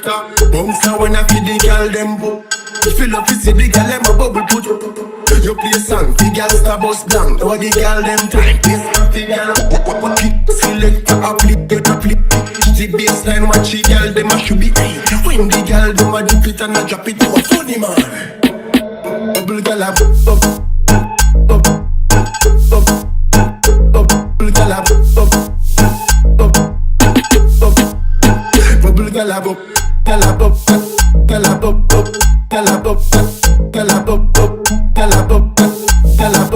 selector. Bounce when I feed the girl them book. Fill up to see the girl them a bubble put. You play song, the girl star bus blank. Or the girl them time. This the girl selector a play, get a play. The baseline watch the girl them a should be high. When the girl them a dip it and a drop it, oh funny man. Bubble girl a up, up, up, bubble girl a up, up, up, bubble girl a up, girl a up, girl a up, girl a up, girl a up, girl a up, girl a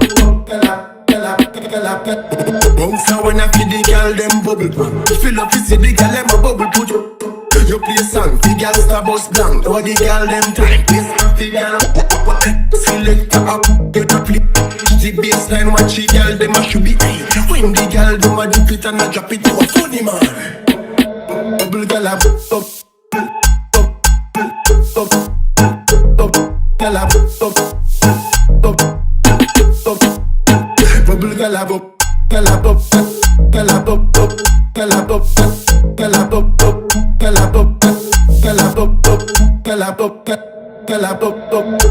up, girl a bounce when I feed the girl them bubble. Fill up to see the girl them a bubble put. You play song, the girl star bus blank. Or the girl them time. This the girl selector up, get a play. The baseline watch the girl them a should be high. When the girl them a dip it and a drop it, oh funny man. Bubble girl a up, up, up, up, girl a up, up, up, bubble girl a up. Girl up, girl up, girl up, girl up, girl up, girl up, girl up, girl up, girl up,